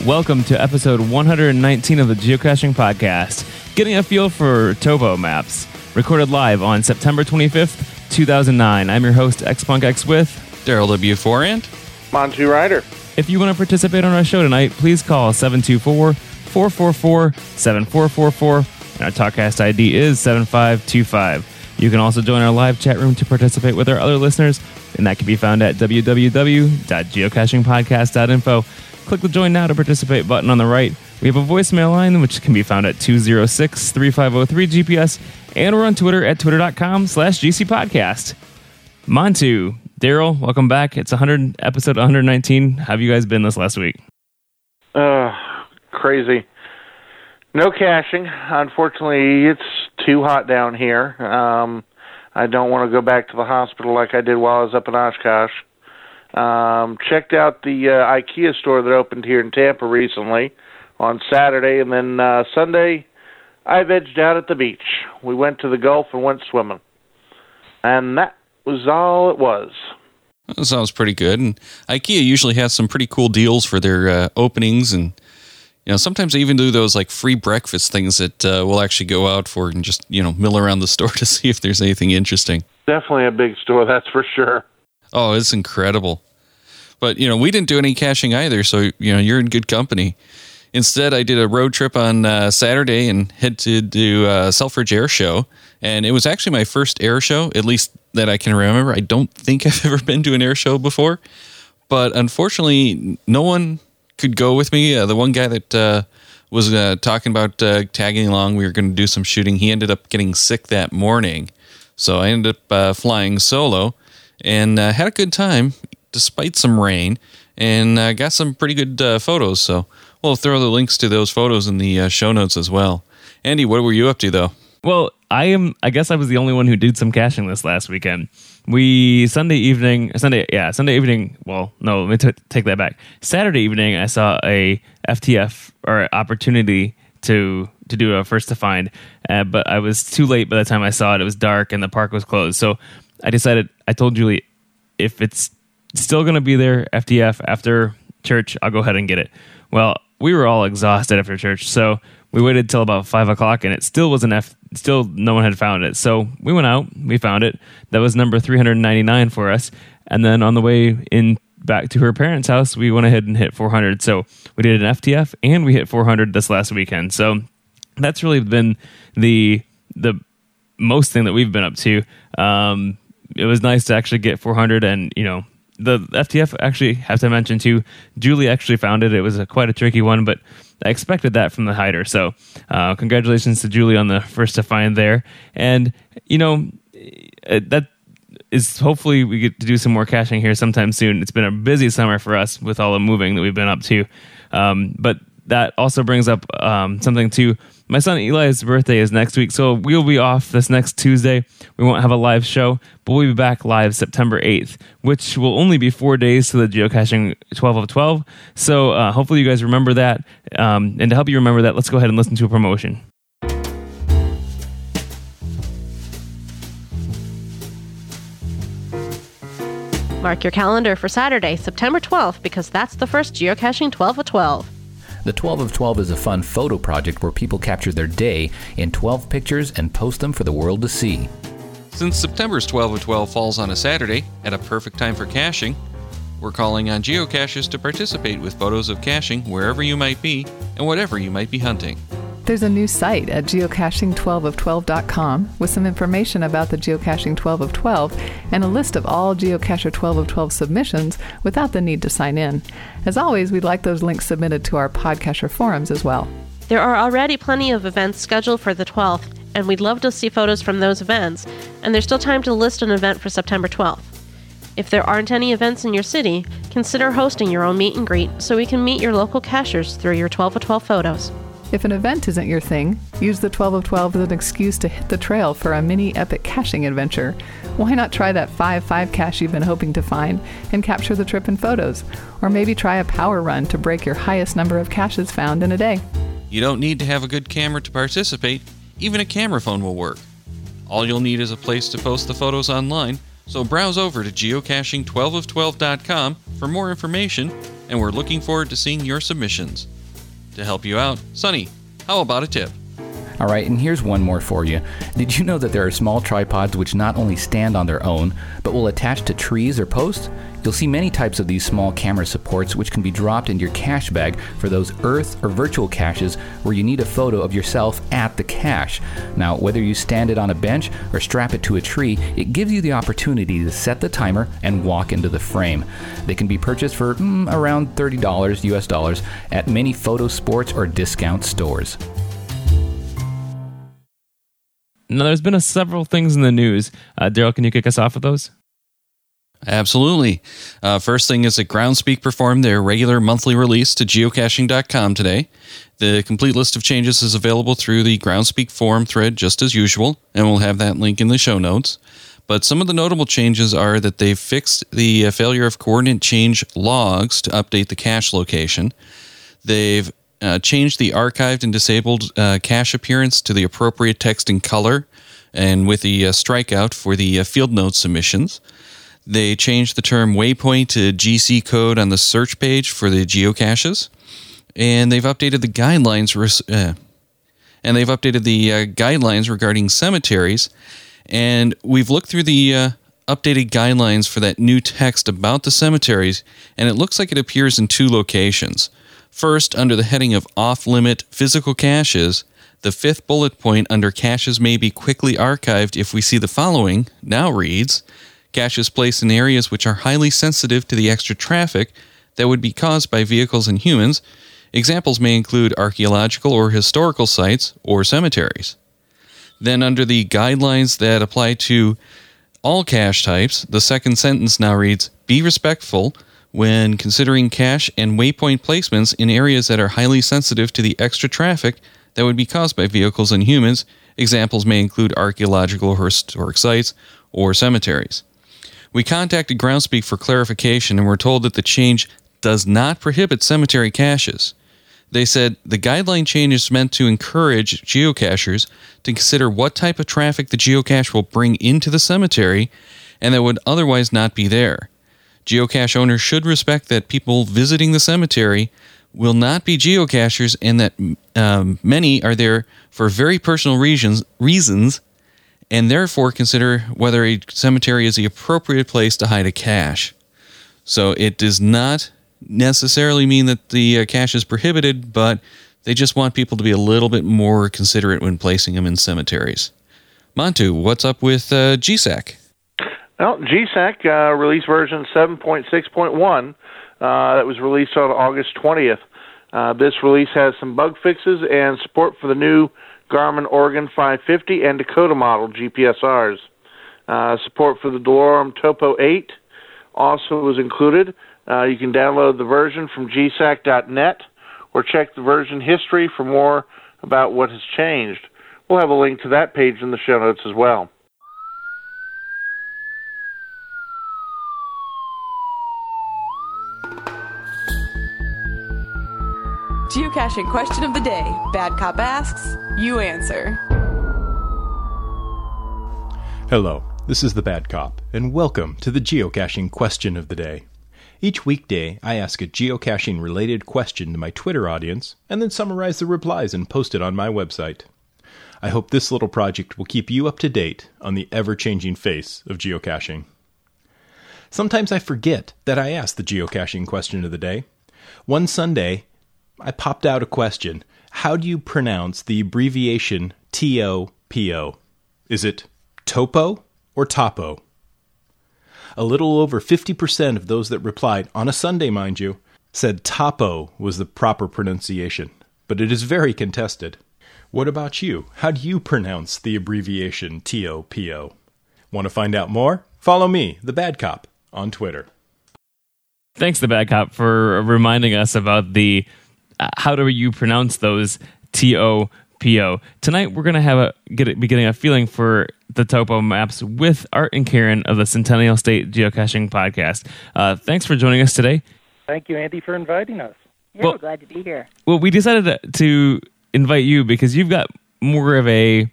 Welcome to episode 119 of the Geocaching Podcast, getting a feel for topo maps. Recorded live on September 25th, 2009. I'm your host, XPunkX with Daryl W. Forand. Monty Ryder. If you want to participate on our show tonight, please call 724-444-7444, and our TalkCast ID is 7525. You can also join our live chat room to participate with our other listeners, and that can be found at www.geocachingpodcast.info. Click the Join Now to Participate button on the right. We have a voicemail line, which can be found at 206-3503-GPS, and we're on Twitter at twitter.com/GCPodcast. Montu, Daryl, welcome back. It's episode 119. How have you guys been this last week? Crazy. No caching. Unfortunately, it's too hot down here. I don't want to go back to the hospital like I did while I was up in Oshkosh. Checked out the IKEA store that opened here in Tampa recently on Saturday, and then Sunday I vegged out at the beach. We went to the Gulf and went swimming. And that was all it was. That sounds pretty good. And IKEA usually has some pretty cool deals for their openings, and sometimes they even do those like free breakfast things that we'll actually go out for and just mill around the store to see if there's anything interesting. Definitely a big store, that's for sure. Oh, it's incredible. But we didn't do any caching either, so you're in good company. Instead, I did a road trip on Saturday and head to do Selfridge Air Show, and it was actually my first air show, at least that I can remember. I don't think I've ever been to an air show before, but unfortunately, no one could go with me. The one guy that was talking about tagging along, we were going to do some shooting. He ended up getting sick that morning, so I ended up flying solo and had a good time despite some rain, and got some pretty good photos. So we'll throw the links to those photos in the show notes as well. Andy, what were you up to though? Well, I guess I was the only one who did some caching this last weekend. Sunday evening, well, no, let me take that back. Saturday evening, I saw a FTF or opportunity to do a first to find, but I was too late by the time I saw it. It was dark and the park was closed. So I told Julie, if it's still going to be there, FTF, after church, I'll go ahead and get it. Well, we were all exhausted after church, so we waited till about 5 o'clock, and it still wasn't still no one had found it. So we went out, we found it. That was number 399 for us. And then on the way in back to her parents' house, we went ahead and hit 400. So we did an FTF, and we hit 400 this last weekend. So that's really been the most thing that we've been up to. It was nice to actually get 400, and the FTF, actually have to mention too, Julie actually found it. It was quite a tricky one, but I expected that from the hider. So congratulations to Julie on the first to find there. And that is, hopefully we get to do some more caching here sometime soon. It's been a busy summer for us with all the moving that we've been up to. But that also brings up something too. My son Eli's birthday is next week, so we'll be off this next Tuesday. We won't have a live show, but we'll be back live September 8th, which will only be 4 days to the Geocaching 12 of 12. So hopefully you guys remember that. And to help you remember that, let's go ahead and listen to a promotion. Mark your calendar for Saturday, September 12th, because that's the first Geocaching 12 of 12. The 12 of 12 is a fun photo project where people capture their day in 12 pictures and post them for the world to see. Since September's 12 of 12 falls on a Saturday, at a perfect time for caching, we're calling on geocachers to participate with photos of caching wherever you might be and whatever you might be hunting. There's a new site at geocaching12of12.com with some information about the Geocaching 12 of 12 and a list of all Geocacher 12 of 12 submissions without the need to sign in. As always, we'd like those links submitted to our Podcacher forums as well. There are already plenty of events scheduled for the 12th, and we'd love to see photos from those events, and there's still time to list an event for September 12th. If there aren't any events in your city, consider hosting your own meet and greet so we can meet your local cachers through your 12 of 12 photos. If an event isn't your thing, use the 12 of 12 as an excuse to hit the trail for a mini epic caching adventure. Why not try that 5-5 cache you've been hoping to find and capture the trip in photos? Or maybe try a power run to break your highest number of caches found in a day. You don't need to have a good camera to participate. Even a camera phone will work. All you'll need is a place to post the photos online, so browse over to geocaching12of12.com for more information, and we're looking forward to seeing your submissions. To help you out, Sonny, how about a tip? All right, and here's one more for you. Did you know that there are small tripods which not only stand on their own, but will attach to trees or posts? You'll see many types of these small camera supports which can be dropped into your cache bag for those earth or virtual caches where you need a photo of yourself at the cache. Now, whether you stand it on a bench or strap it to a tree, it gives you the opportunity to set the timer and walk into the frame. They can be purchased for around $30 US dollars at many photo sports or discount stores. Now, there's been several things in the news. Daryl, can you kick us off with those? Absolutely. First thing is that Groundspeak performed their regular monthly release to geocaching.com today. The complete list of changes is available through the Groundspeak forum thread just as usual, and we'll have that link in the show notes. But some of the notable changes are that they've fixed the failure of coordinate change logs to update the cache location. They've changed the archived and disabled cache appearance to the appropriate text and color, and with the strikeout for the field note submissions. They changed the term waypoint to GC code on the search page for the geocaches, and they've updated the guidelines. Guidelines regarding cemeteries, and we've looked through the updated guidelines for that new text about the cemeteries, and it looks like it appears in two locations. First, under the heading of off-limit physical caches, the fifth bullet point under caches may be quickly archived if we see the following now reads, caches placed in areas which are highly sensitive to the extra traffic that would be caused by vehicles and humans. Examples may include archaeological or historical sites or cemeteries. Then under the guidelines that apply to all cache types, the second sentence now reads, be respectful when considering cache and waypoint placements in areas that are highly sensitive to the extra traffic that would be caused by vehicles and humans. Examples may include archaeological or historic sites or cemeteries. We contacted Groundspeak for clarification and were told that the change does not prohibit cemetery caches. They said the guideline change is meant to encourage geocachers to consider what type of traffic the geocache will bring into the cemetery and that would otherwise not be there. Geocache owners should respect that people visiting the cemetery will not be geocachers and that many are there for very personal reasons and therefore consider whether a cemetery is the appropriate place to hide a cache. So it does not necessarily mean that the cache is prohibited, but they just want people to be a little bit more considerate when placing them in cemeteries. Montu, what's up with GSAC? Well, GSAC released version 7.6.1 that was released on August 20th. This release has some bug fixes and support for the new Garmin Oregon 550 and Dakota model GPSRs. Support for the DeLorme Topo 8 also was included. You can download the version from gsac.net or check the version history for more about what has changed. We'll have a link to that page in the show notes as well. Geocaching question of the day. Bad Cop asks, you answer. Hello, this is the Bad Cop, and welcome to the Geocaching question of the day. Each weekday, I ask a geocaching-related question to my Twitter audience, and then summarize the replies and post it on my website. I hope this little project will keep you up to date on the ever-changing face of geocaching. Sometimes I forget that I asked the geocaching question of the day. One Sunday, I popped out a question. How do you pronounce the abbreviation TOPO? Is it topo or topo? A little over 50% of those that replied, on a Sunday, mind you, said topo was the proper pronunciation, but it is very contested. What about you? How do you pronounce the abbreviation TOPO? Want to find out more? Follow me, the Bad Cop, on Twitter. Thanks, the Bad Cop, for reminding us about the how do you pronounce those TOPO. Tonight, we're going to be getting a feeling for the topo maps with Art and Karen of the Centennial State Geocaching Podcast. Thanks for joining us today. Thank you, Andy, for inviting us. Yeah, we're glad to be here. Well, we decided to invite you because you've got more of a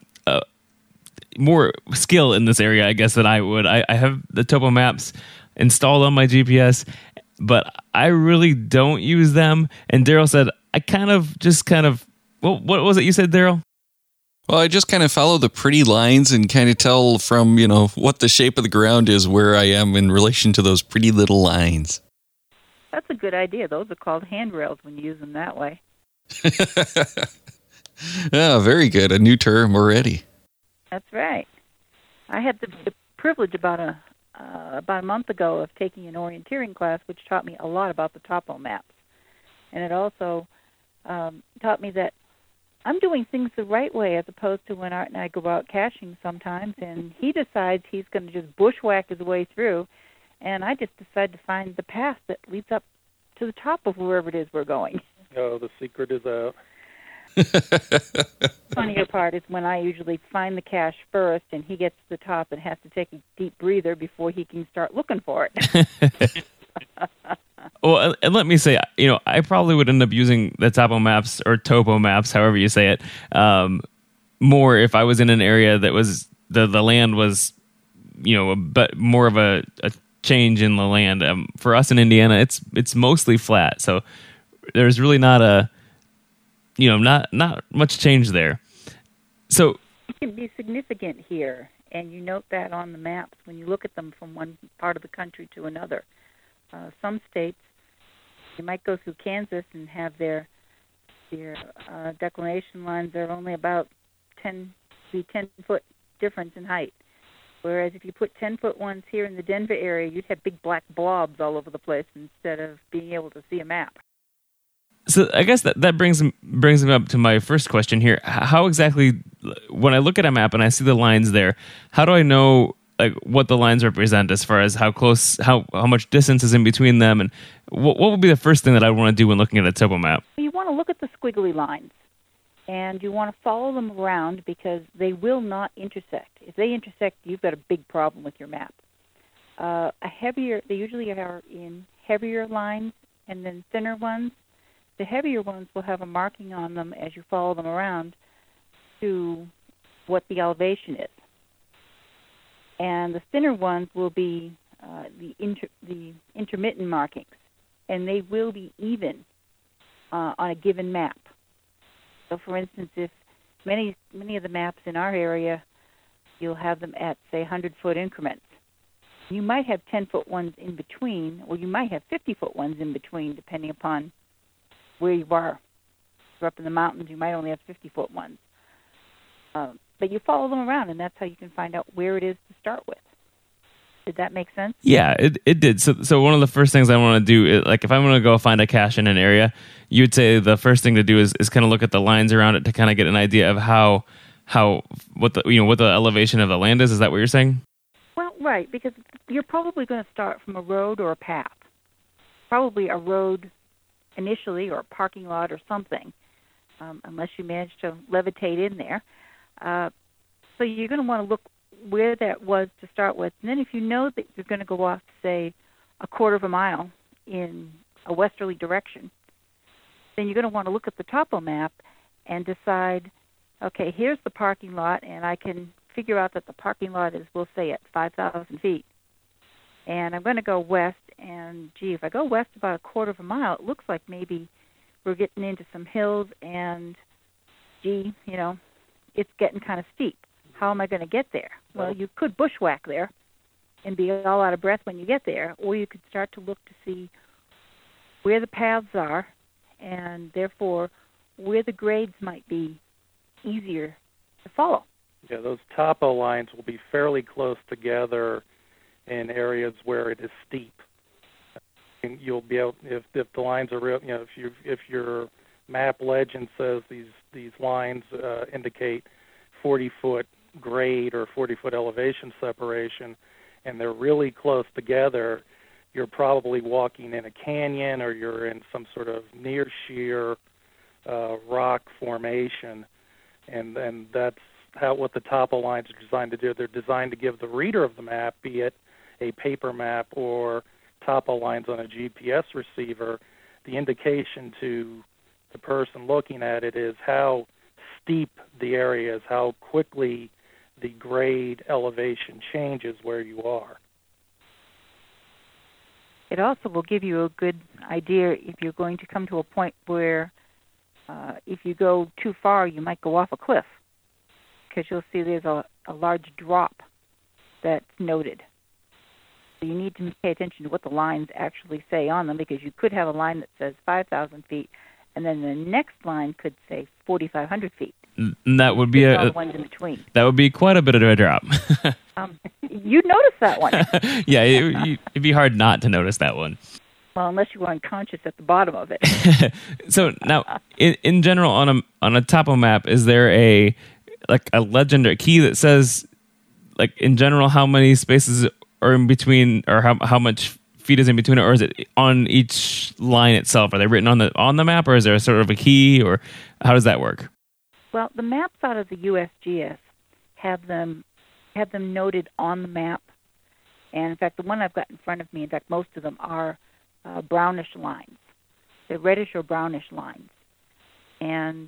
more skill in this area, I guess, than I would. I have the topo maps installed on my GPS, but I really don't use them. And Daryl said, I kind of, well, what was it you said, Daryl? Well, I just kind of follow the pretty lines and kind of tell from, what the shape of the ground is where I am in relation to those pretty little lines. That's a good idea. Those are called handrails when you use them that way. Yeah, very good. A new term already. That's right. I had the privilege about a month ago of taking an orienteering class, which taught me a lot about the topo maps. And it also taught me that I'm doing things the right way as opposed to when Art and I go out caching sometimes, and he decides he's going to just bushwhack his way through, and I just decide to find the path that leads up to the top of wherever it is we're going. Oh, the secret is out. Funnier part is when I usually find the cache first, and he gets to the top and has to take a deep breather before he can start looking for it. Well, and let me say, I probably would end up using the topo maps or topo maps, however you say it, more if I was in an area that was the land was, but more of a change in the land. For us in Indiana, it's mostly flat, so there's really not not much change there. So it can be significant here, and you note that on the maps when you look at them from one part of the country to another. Some states, you might go through Kansas and have their declination lines are only about 10-foot difference in height. Whereas if you put 10-foot ones here in the Denver area, you'd have big black blobs all over the place instead of being able to see a map. So I guess that brings me up to my first question here. How exactly, when I look at a map and I see the lines there, how do I know what the lines represent as far as how close, how much distance is in between them, and what would be the first thing that I would want to do when looking at a topo map? You want to look at the squiggly lines, and you want to follow them around because they will not intersect. If they intersect, you've got a big problem with your map. They usually are in heavier lines and then thinner ones. The heavier ones will have a marking on them as you follow them around to what the elevation is. And the thinner ones will be the intermittent markings, and they will be even on a given map. So, for instance, if many of the maps in our area, you'll have them at, say, 100-foot increments. You might have 10-foot ones in between, or you might have 50-foot ones in between, depending upon where you are. If you're up in the mountains, you might only have 50-foot ones. But you follow them around, and that's how you can find out where it is to start with. Did that make sense? Yeah, it did. So one of the first things I want to do is, if I'm going to go find a cache in an area, you would say the first thing to do is kind of look at the lines around it to kind of get an idea of what the elevation of the land is. Is that what you're saying? Well, right, because you're probably going to start from a road or a path. Probably a road initially, or a parking lot or something, unless you manage to levitate in there. So you're going to want to look where that was to start with. And then if you know that you're going to go off, say, a quarter of a mile in a westerly direction, then you're going to want to look at the topo map and decide, okay, here's the parking lot, and I can figure out that the parking lot is, we'll say, at 5,000 feet. And I'm going to go west, and, if I go west about a quarter of a mile, it looks like maybe we're getting into some hills, and, it's getting kind of steep. How am I going to get there? Well, you could bushwhack there and be all out of breath when you get there, or you could start to look to see where the paths are and, therefore, where the grades might be easier to follow. Yeah, those topo lines will be fairly close together in areas where it is steep. And you'll be able, if the lines are real, if your map legend says these lines indicate 40-foot grade or 40-foot elevation separation, and they're really close together, you're probably walking in a canyon or you're in some sort of near sheer rock formation, and that's what the topo lines are designed to do. They're designed to give the reader of the map, be it a paper map or topo lines on a GPS receiver, the indication to the person looking at it is how steep the area is, how quickly the grade elevation changes where you are. It also will give you a good idea if you're going to come to a point where If you go too far, you might go off a cliff because you'll see there's a large drop that's noted. So you need to pay attention to what the lines actually say on them, because you could have a line that says 5,000 feet, and then the next line could say 4,500 feet. And that would be all the ones in between. That would be quite a bit of a drop. You'd notice that one. Yeah, it'd be hard not to notice that one. Well, unless you were unconscious at the bottom of it. So now, in general, on a topo map, is there a legend or a key that says, like, in general, how many spaces are in between, or how much feet is in between it, or is it on each line itself? Are they written on the map, or is there a sort of a key, or how does that work? Well, the maps out of the USGS have them noted on the map, and in fact, the one I've got in front of me, in fact, most of them are brownish lines. They're reddish or brownish lines, and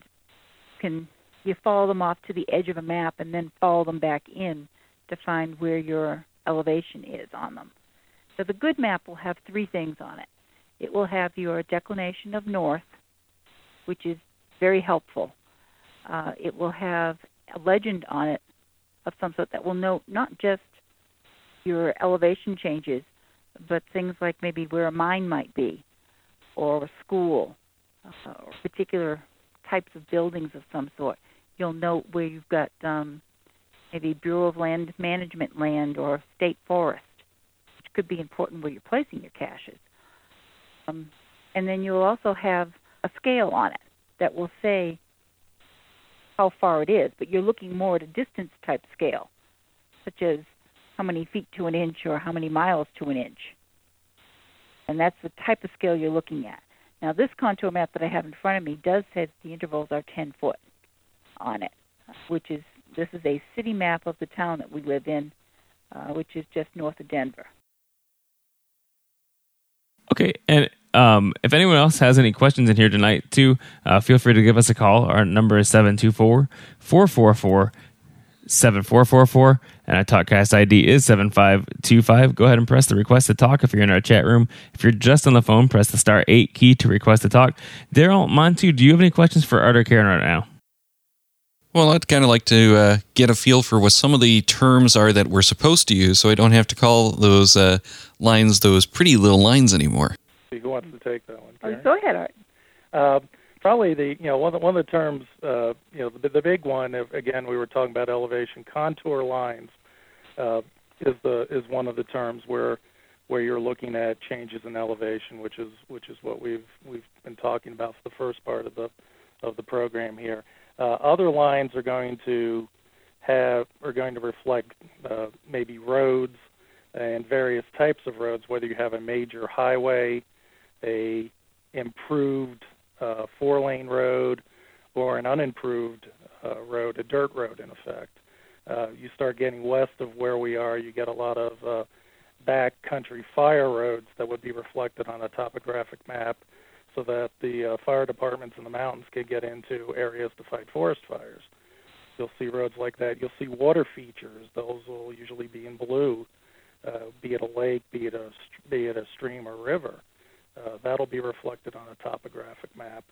you follow them off to the edge of a map and then follow them back in to find where your elevation is on them. So the good map will have three things on it. It will have your declination of north, which is very helpful. It will have a legend on it of some sort that will note not just your elevation changes, but things like maybe where a mine might be, or a school, or particular types of buildings of some sort. You'll note where you've got maybe Bureau of Land Management land or state forest, which could be important where you're placing your caches. And then you'll also have a scale on it that will say how far it is, but you're looking more at a distance type scale, such as how many feet to an inch or how many miles to an inch. And that's the type of scale you're looking at. Now, this contour map that I have in front of me does say the intervals are 10 foot on it, this is a city map of the town that we live in, which is just north of Denver. Okay, and if anyone else has any questions in here tonight, too, feel free to give us a call. Our number is 724-444-7444, and our TalkCast ID is 7525. Go ahead and press the request to talk if you're in our chat room. If you're just on the phone, press the *8 key to request to talk. Daryl, Montu, do you have any questions for Art or Karen right now? Well, I'd kind of like to get a feel for what some of the terms are that we're supposed to use, so I don't have to call those lines those pretty little lines anymore. Who wants to take that one, Karen? Go ahead, Art. Probably one of the terms, the big one. Again, we were talking about elevation. Contour lines is one of the terms where you're looking at changes in elevation, which is what we've been talking about for the first part of the program here. Other lines are going to reflect maybe roads and various types of roads, whether you have a major highway, a improved 4-lane road, or an unimproved road, a dirt road in effect. You start getting west of where we are, you get a lot of backcountry fire roads that would be reflected on a topographic map, so that the fire departments in the mountains can get into areas to fight forest fires. You'll see roads like that. You'll see water features. Those will usually be in blue, be it a lake, be it a stream or river. That'll be reflected on a topographic map.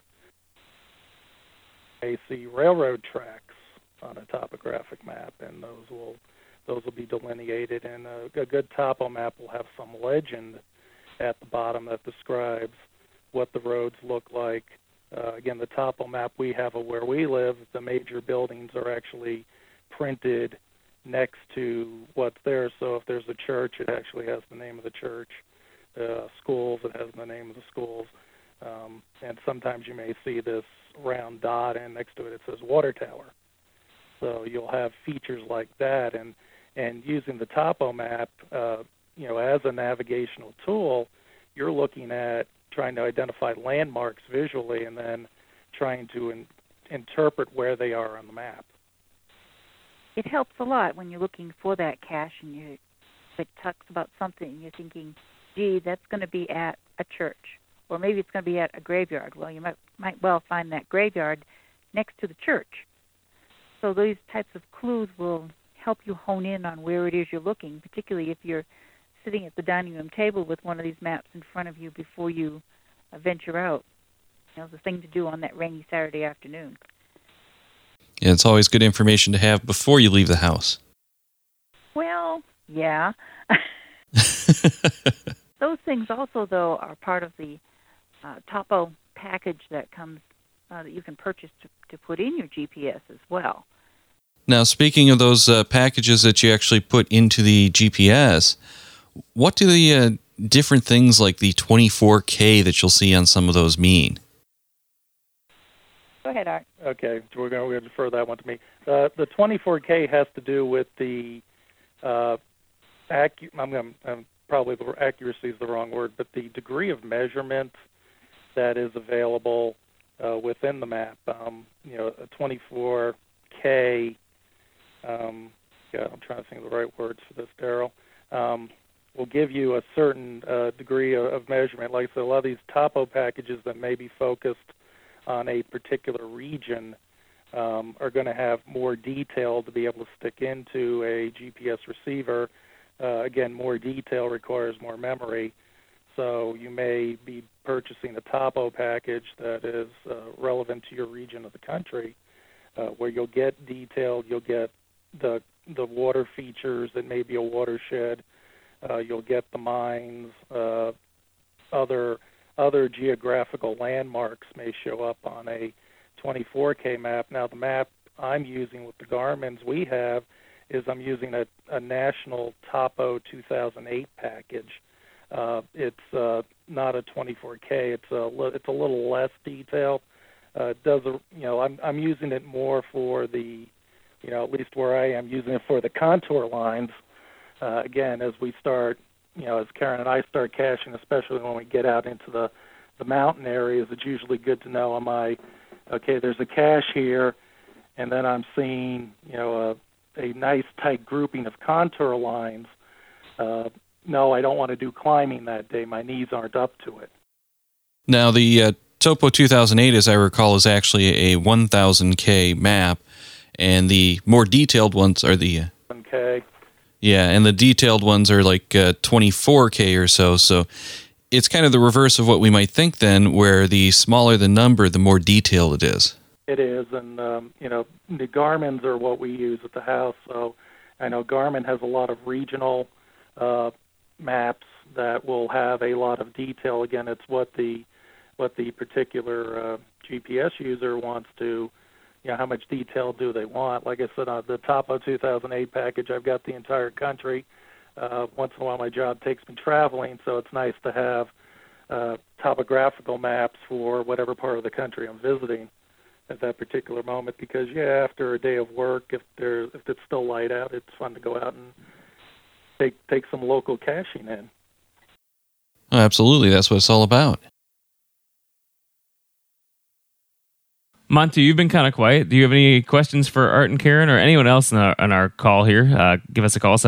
You may see railroad tracks on a topographic map, and those will be delineated. And a good topo map will have some legend at the bottom that describes what the roads look like. Again, the topo map we have of where we live, the major buildings are actually printed next to what's there. So if there's a church, it actually has the name of the church. Schools, it has the name of the schools. And sometimes you may see this round dot, and next to it says water tower. So you'll have features like that. And using the topo map, as a navigational tool, you're looking at trying to identify landmarks visually and then trying to interpret where they are on the map. It helps a lot when you're looking for that cache and it talks about something, you're thinking, gee, that's going to be at a church, or maybe it's going to be at a graveyard. Well, you might well find that graveyard next to the church. So these types of clues will help you hone in on where it is you're looking, particularly if you're sitting at the dining room table with one of these maps in front of you before you venture out. the thing to do on that rainy Saturday afternoon. Yeah, it's always good information to have before you leave the house. Well, yeah. Those things also, though, are part of the Topo package that comes that you can purchase to put in your GPS as well. Now, speaking of those packages that you actually put into the GPS, what do the different things like the 24K that you'll see on some of those mean? Go ahead, Art. Okay, so we're going to defer that one to me. The 24K has to do with the probably the accuracy is the wrong word, but the degree of measurement that is available within the map. A 24K. I'm trying to think of the right words for this, Daryl. Will give you a certain degree of measurement. Like I said, a lot of these topo packages that may be focused on a particular region are going to have more detail to be able to stick into a GPS receiver. Again, more detail requires more memory. So you may be purchasing a topo package that is relevant to your region of the country, where you'll get detail, you'll get the water features that may be a watershed, you'll get the mines, other geographical landmarks may show up on a 24K map. Now, the map I'm using with the Garmin's we have is I'm using a national Topo 2008 package. It's not a 24K. It's a little less detailed. I'm using it more for the, at least where I am, using it for the contour lines. Again, as we start, as Karen and I start caching, especially when we get out into the mountain areas, it's usually good to know, there's a cache here, and then I'm seeing, a nice tight grouping of contour lines. No, I don't want to do climbing that day. My knees aren't up to it. Now, the Topo 2008, as I recall, is actually a 1000K map, and the more detailed ones are the... 1K. Yeah, and the detailed ones are like 24K or so. So it's kind of the reverse of what we might think then, where the smaller the number, the more detailed it is. It is, and, the Garmin's are what we use at the house. So I know Garmin has a lot of regional maps that will have a lot of detail. Again, it's what the particular GPS user wants to, how much detail do they want. Like I said, on the Topo 2008 package, I've got the entire country. Once in a while, my job takes me traveling, so it's nice to have topographical maps for whatever part of the country I'm visiting at that particular moment. Because after a day of work, if it's still light out, it's fun to go out and take some local caching in. Oh, absolutely, that's what it's all about. Monty, you've been kind of quiet. Do you have any questions for Art and Karen or anyone else on our call here? Give us a call,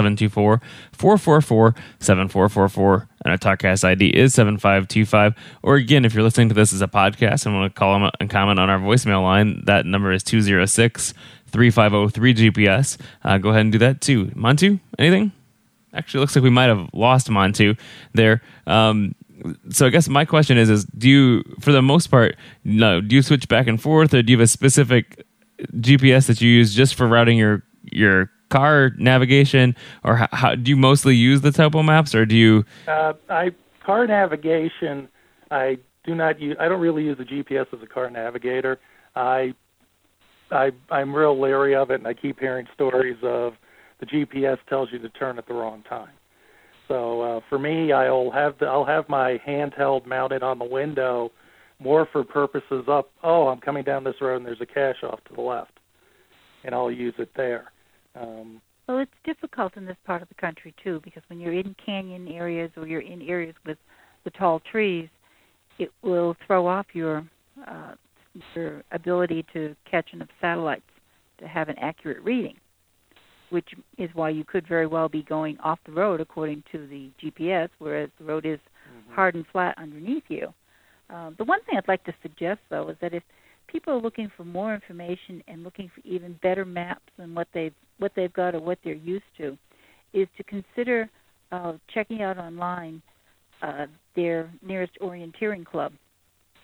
724-444-7444, and our TalkCast ID is 7525. Or again, if you're listening to this as a podcast and want to call and comment on our voicemail line, that number is 206-3503-GPS. Go ahead and do that too. Monty, anything? Actually, it looks like we might have lost Monty there. So I guess my question is do you, for the most part, do you switch back and forth, or do you have a specific GPS that you use just for routing your car navigation, or how do you mostly use the topo maps, or do you? Car navigation, I do not use. I don't really use the GPS as a car navigator. I'm real leery of it, and I keep hearing stories of the GPS tells you to turn at the wrong time. So for me, I'll have my handheld mounted on the window, more for purposes of, I'm coming down this road and there's a cache off to the left, and I'll use it there. Well, it's difficult in this part of the country too, because when you're in canyon areas or you're in areas with the tall trees, it will throw off your ability to catch enough satellites to have an accurate reading, which is why you could very well be going off the road according to the GPS, whereas the road is hard and flat underneath you. The one thing I'd like to suggest, though, is that if people are looking for more information and looking for even better maps than what they've got or what they're used to, is to consider checking out online their nearest orienteering club.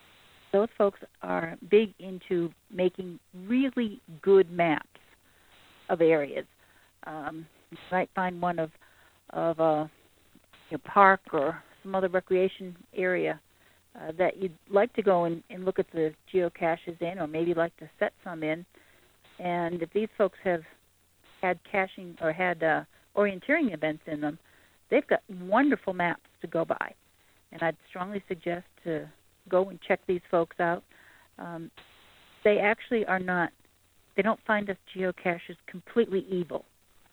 those folks are big into making really good maps of areas. You might find one of a park or some other recreation area that you'd like to go and look at the geocaches in, or maybe like to set some in. And if these folks have had caching or had orienteering events in them, they've got wonderful maps to go by. And I'd strongly suggest to go and check these folks out. They actually are not, they don't find us geocachers completely evil.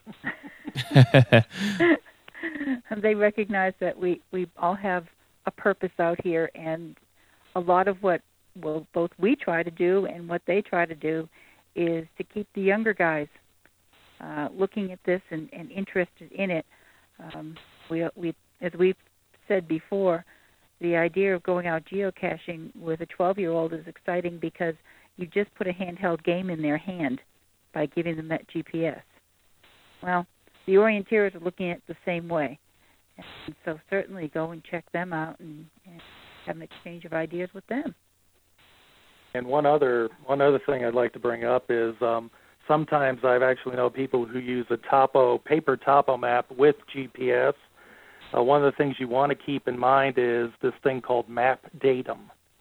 They recognize that we all have a purpose out here, and a lot of what both we try to do and what they try to do is to keep the younger guys looking at this and interested in it. We, as we've said before, the idea of going out geocaching with a 12-year-old is exciting because you just put a handheld game in their hand by giving them that GPS. Well, the orienteers are looking at it the same way. And so certainly go and check them out and have an exchange of ideas with them. And one other thing I'd like to bring up is sometimes I've actually known people who use a paper topo map with GPS. One of the things you want to keep in mind is this thing called map datum.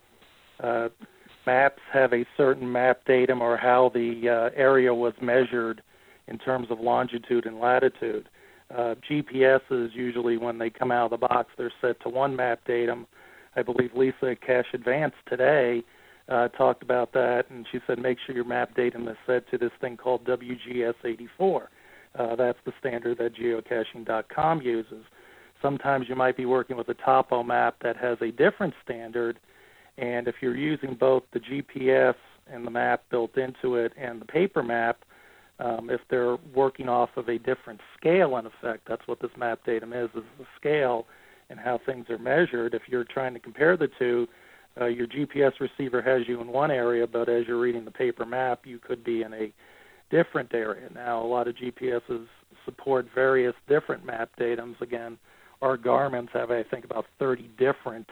Maps have a certain map datum, or how the area was measured in terms of longitude and latitude. GPSs, usually when they come out of the box, they're set to one map datum. I believe Lisa at Cache Advance today talked about that, and she said make sure your map datum is set to this thing called WGS84. That's the standard that geocaching.com uses. Sometimes you might be working with a topo map that has a different standard, and if you're using both the GPS and the map built into it and the paper map, if they're working off of a different scale, in effect, that's what this map datum is the scale and how things are measured. If you're trying to compare the two, your GPS receiver has you in one area, but as you're reading the paper map, you could be in a different area. Now, a lot of GPSs support various different map datums. Again, our Garmin's have, I think, about 30 different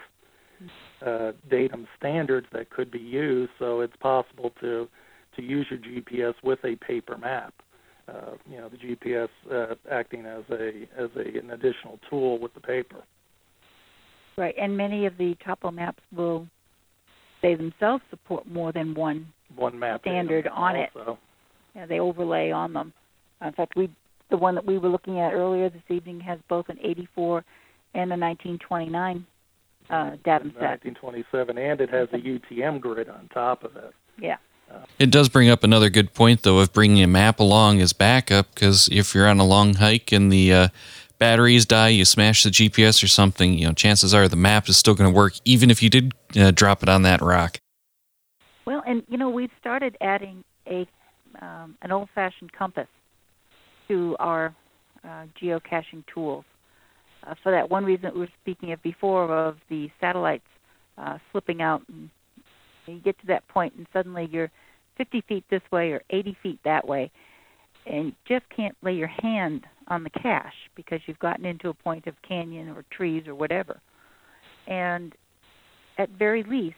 datum standards that could be used, so it's possible to use your GPS with a paper map. The GPS acting as an additional tool with the paper. Right, and many of the topo maps they themselves support more than one map standard on also. It. Yeah, they overlay on them. In fact, the one that we were looking at earlier this evening has both an 84 and a 1929 datum set. 1927, and it has a UTM grid on top of it. Yeah. It does bring up another good point, though, of bringing a map along as backup, because if you're on a long hike and the batteries die, you smash the GPS or something, chances are the map is still going to work, even if you did drop it on that rock. Well, and, we've started adding an old-fashioned compass to our geocaching tools. For that one reason that we were speaking of before, of the satellites slipping out, and you get to that point and suddenly you're 50 feet this way or 80 feet that way, and you just can't lay your hand on the cache because you've gotten into a point of canyon or trees or whatever. And at very least,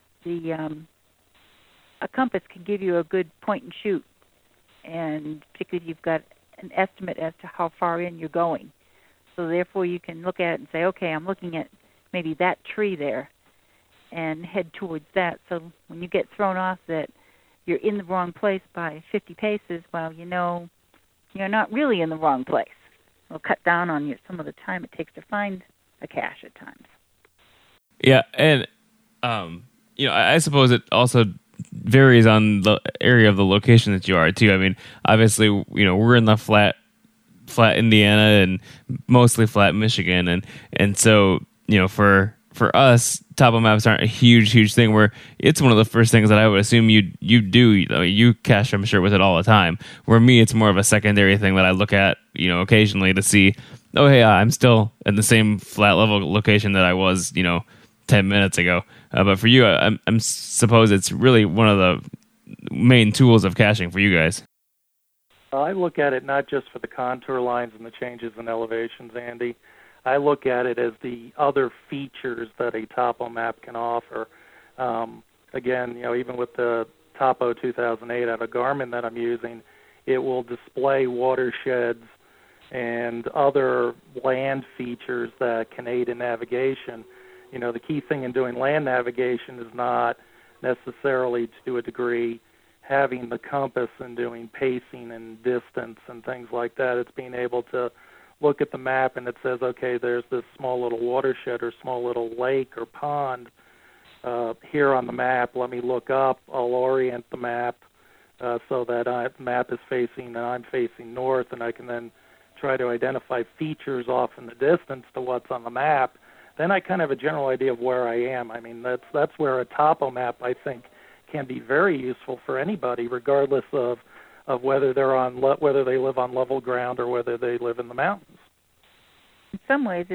a compass can give you a good point and shoot, and particularly if you've got an estimate as to how far in you're going. So therefore you can look at it and say, okay, I'm looking at maybe that tree there, and head towards that. So when you get thrown off that you're in the wrong place by 50 paces, well, you're not really in the wrong place. It'll cut down on some of the time it takes to find a cache at times. Yeah, and I suppose it also varies on the area of the location that you are too. I mean, obviously, we're in the flat Indiana and mostly flat Michigan, and so for us, topo maps aren't a huge thing. Where it's one of the first things that I would assume you do. You cache, I'm sure, with it all the time. Where me, it's more of a secondary thing that I look at, occasionally to see. Oh, hey, I'm still in the same flat level location that I was, 10 minutes ago. But for you, I suppose it's really one of the main tools of caching for you guys. I look at it not just for the contour lines and the changes in elevations, Andy. I look at it as the other features that a topo map can offer. again, even with the Topo 2008 out of Garmin that I'm using, it will display watersheds and other land features that can aid in navigation. The key thing in doing land navigation is not necessarily, to a degree, having the compass and doing pacing and distance and things like that. It's being able to look at the map and it says, okay, there's this small little watershed or small little lake or pond here on the map. Let me look up. I'll orient the map so that the map is facing and I'm facing north, and I can then try to identify features off in the distance to what's on the map. Then I kind of have a general idea of where I am. I mean, that's where a topo map, I think, can be very useful for anybody, regardless of whether whether they live on level ground or whether they live in the mountains. In some ways,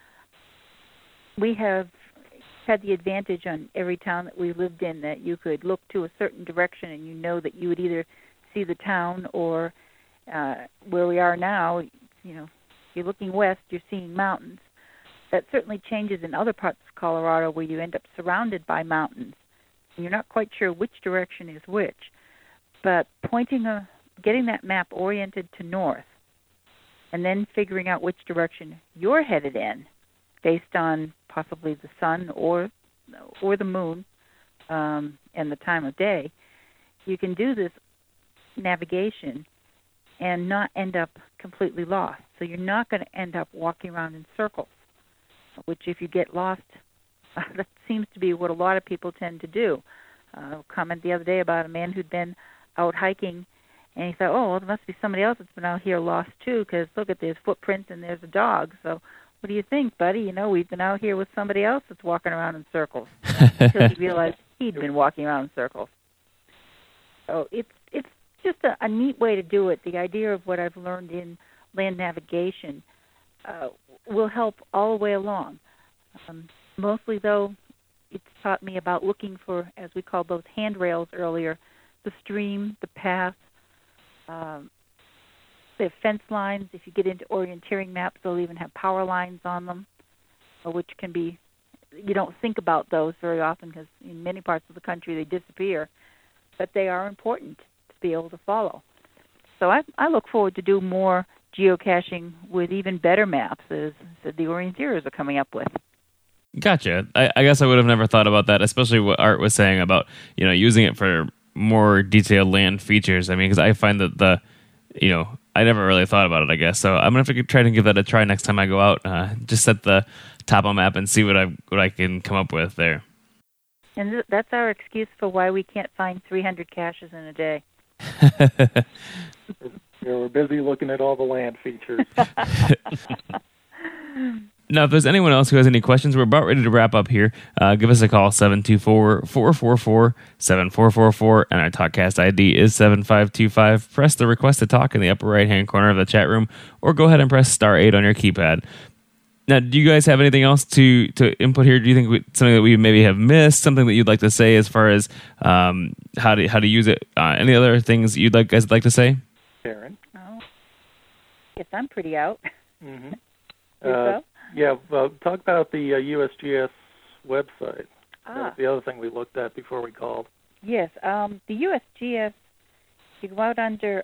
we have had the advantage on every town that we lived in that you could look to a certain direction and you know that you would either see the town or where we are now, if you're looking west, you're seeing mountains. That certainly changes in other parts of Colorado where you end up surrounded by mountains. You're not quite sure which direction is which. But getting that map oriented to north and then figuring out which direction you're headed in based on possibly the sun or the moon and the time of day, you can do this navigation and not end up completely lost. So you're not going to end up walking around in circles, which if you get lost, that seems to be what a lot of people tend to do. A comment the other day about a man who'd been out hiking, and he thought, oh, well, there must be somebody else that's been out here lost too, because look at there's footprints and there's a dog. So what do you think, buddy? We've been out here with somebody else that's walking around in circles. Until he realized he'd been walking around in circles. So it's just a neat way to do it. The idea of what I've learned in land navigation will help all the way along. Mostly, though, it's taught me about looking for, as we called those handrails earlier, the stream, the path, the fence lines. If you get into orienteering maps, they'll even have power lines on them, which can be, you don't think about those very often because in many parts of the country they disappear, but they are important to be able to follow. So I look forward to do more geocaching with even better maps as the orienteers are coming up with. Gotcha. I guess I would have never thought about that, especially what Art was saying about, using it for more detailed land features. I mean, because I find that I never really thought about it, I guess. So I'm going to have to try to give that a try next time I go out. Just set the topo map and see what I can come up with there. And that's our excuse for why we can't find 300 caches in a day. We're busy looking at all the land features. Now, if there's anyone else who has any questions, we're about ready to wrap up here. Give us a call, 724-444-7444, and our TalkCast ID is 7525. Press the request to talk in the upper right-hand corner of the chat room, or go ahead and press star 8 on your keypad. Now, do you guys have anything else to input here? Do you think something that we maybe have missed, something that you'd like to say as far as how to use it? Any other things you'd guys like to say? Karen? Oh, yes, I'm pretty out. Mm-hmm. Yeah, well, talk about the USGS website. That was the other thing we looked at before we called. Yes, the USGS, you go out under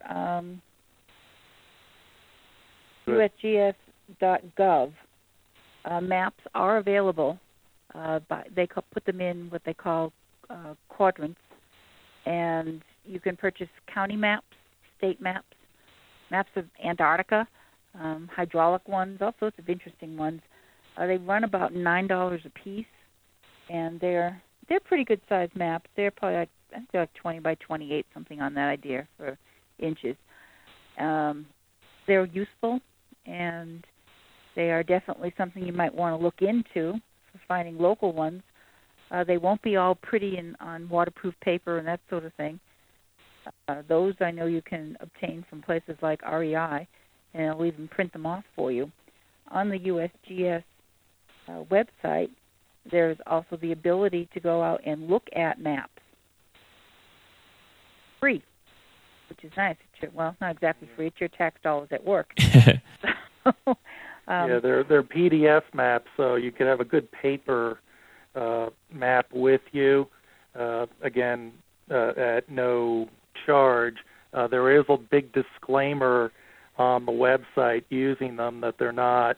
USGS.gov. Maps are available. They put them in what they call quadrants, and you can purchase county maps, state maps, maps of Antarctica, hydraulic ones, all sorts of interesting ones. They run about $9 a piece, and they're pretty good sized maps. They're probably like 20 by 28, something on that idea for inches. They're useful, and they are definitely something you might want to look into for finding local ones. They won't be all pretty on waterproof paper and that sort of thing. Those I know you can obtain from places like REI, and they'll even print them off for you. On the USGS website, there's also the ability to go out and look at maps. Free, which is nice. Well, not exactly free. It's your tax dollars at work. They're PDF maps, so you could have a good paper map with you. again, at no charge. There is a big disclaimer on the website using them that they're not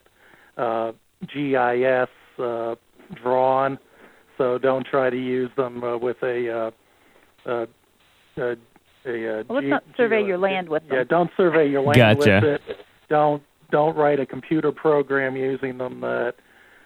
GIS drawn, so don't try to use them with Well, let's not survey your land with them. Yeah, don't survey your land Gotcha. with it. Don't write a computer program using them that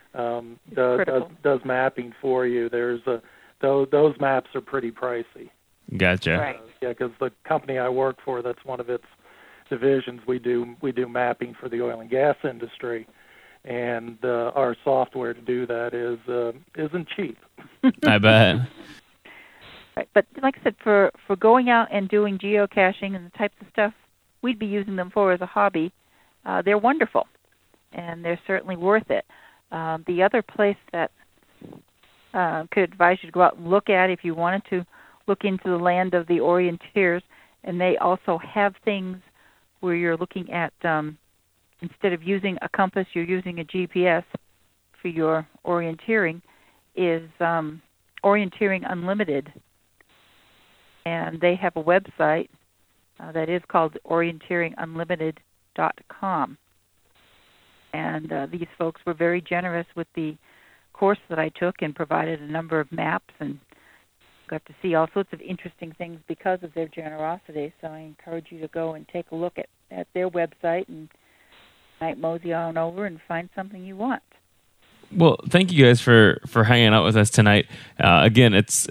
does mapping for you. Those maps are pretty pricey. Gotcha. Right. Yeah, because the company I work for, that's one of its divisions. We do mapping for the oil and gas industry, and our software to do that isn't cheap. I bet. Right. But like I said, for going out and doing geocaching and the types of stuff we'd be using them for as a hobby, they're wonderful, and they're certainly worth it. The other place that could advise you to go out and look at if you wanted to look into the land of the orienteers, and they also have things where you're looking at, instead of using a compass, you're using a GPS for your orienteering, is Orienteering Unlimited. And they have a website that is called orienteeringunlimited.com. And these folks were very generous with the course that I took and provided a number of maps and got to see all sorts of interesting things because of their generosity. So I encourage you to go and take a look at their website and might mosey on over and find something you want. Well, thank you guys for hanging out with us tonight. Again,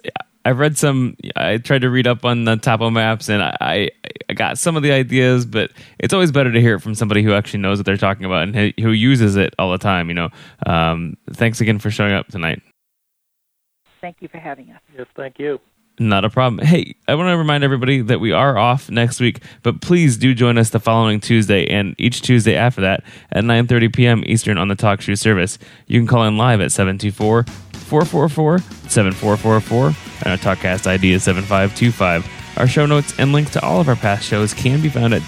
I tried to read up on the topo maps, and I got some of the ideas, but it's always better to hear it from somebody who actually knows what they're talking about and who uses it all the time. Thanks again for showing up tonight. Thank you for having us. Yes, thank you. Not a problem. Hey, I want to remind everybody that we are off next week, but please do join us the following Tuesday and each Tuesday after that at 9:30 p.m. Eastern on the TalkShoe service. You can call in live at 724-444-7444, and our TalkCast ID is 7525. Our show notes and links to all of our past shows can be found at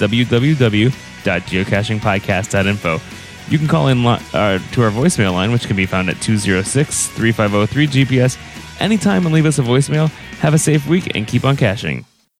www.geocachingpodcast.info. You can call in to our voicemail line, which can be found at 206-350-3GPS anytime and leave us a voicemail. Have a safe week and keep on caching.